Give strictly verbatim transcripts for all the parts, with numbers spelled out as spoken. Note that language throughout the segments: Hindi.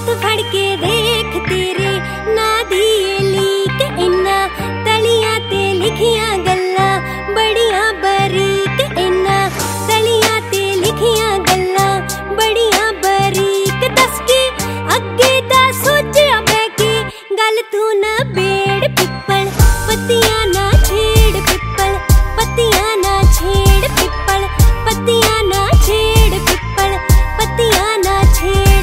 फड़ के देख तेरे ना दिए लीक इन्ना तलियां ते लिखियां गल्लां बड़ियां बरीक इन्ना तलियां ते लिखियां गल्लां बड़ियां बरीक दस के अगे दा सोचिया बैके गल तू ना बेड़ पिप्पल पत्तियां ना छेड़ पिप्पल पत्तियां ना छेड़ पिप्पल पत्तियां ना छेड़ पिप्पल पत्तियां ना छेड़।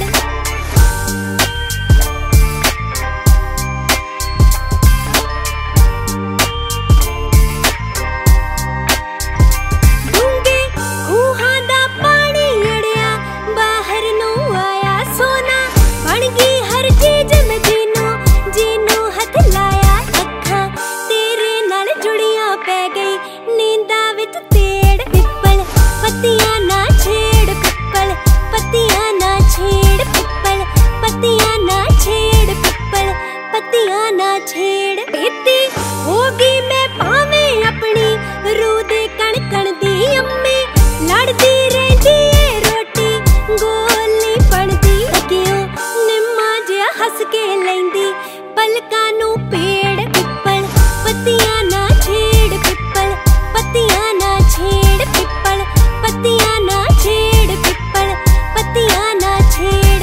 डूंगे खूहां दा पानी अड़िया बाहर नू आया सोना बन गई हर चीज में जीनू जीनू हथ लाया अखां तेरे नाल जुड़ियां पै गई नींदा विच तेड़ पिप्पल पत्तियां ना छेड़ पिप्पल पत्तियां ना छेड़ पिप्पल पत्तियां ना छेड़ पिप्पल पत्तियां ना छेड़। बेटी होगी मैं भावे अपनी रूह दे कण कण दी अम्मी लड़दी रहिंदी ए रोटी गोल नी बनदी अगियों निम्मा जिहा हस के लैंदी पलकां नू पेड़ पिप्पल पत्तियां ना छेड़ पिप्पल पत्तियां ना छेड़ पिप्पल पत्तियां ना छेड़ पिप्पल पत्तियां ना छेड़।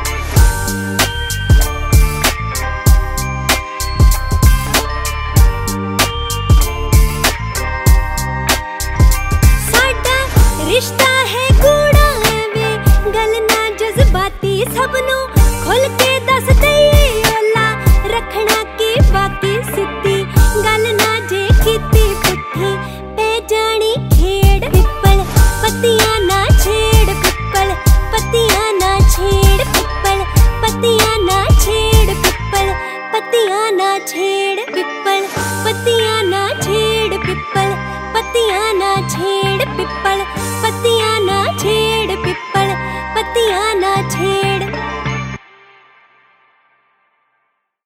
साडा रिश्ता है गूढ़ा एवे गल ना जज्बाती सबनू खुल के दस दईए ओला रखना की बाकी सिद्धी गल ना जे कीती पुट्ठी पै जानी खेड़ पिप्पल पत्तियां ना छेड़ पिप्पल पत्तियां ना छेड़ पिप्पल पत्तियां ना छेड़ पिप्पल पत्तियां ना छेड़ पिप्पल पत्तियां ना छेड़ पिप्पल पत्तियां ना छेड़ पिप्पल